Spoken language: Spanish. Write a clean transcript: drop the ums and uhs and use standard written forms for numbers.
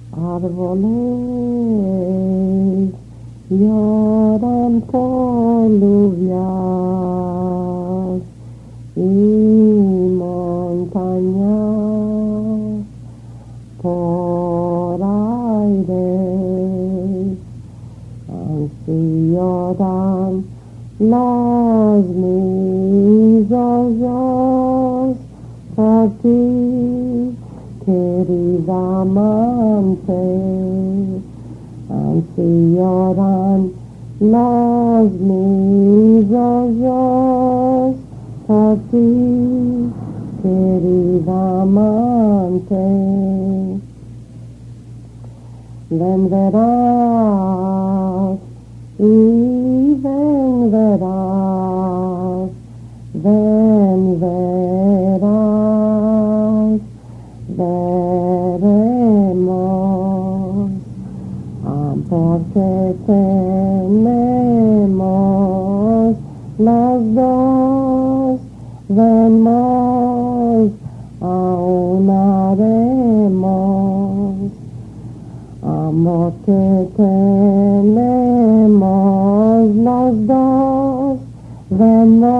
árboles lloran por lluvias y montañas por aire, así lloran las mis ojos por ti, querida amante, así lloran los mis ojos por ti, querida amante. Ven verás y ven verás, ven verás, veremos, porque tenemos los dos, vemos, aún haremos, amor que tenemos los dos, vemos.